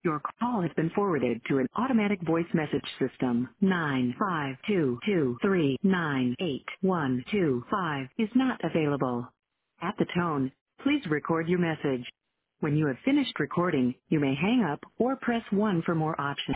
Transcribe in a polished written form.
Your call has been forwarded to an automatic voice message system. 952239812 is not available. At the tone, please record your message. When you have finished recording, you may hang up or press 1 for more options.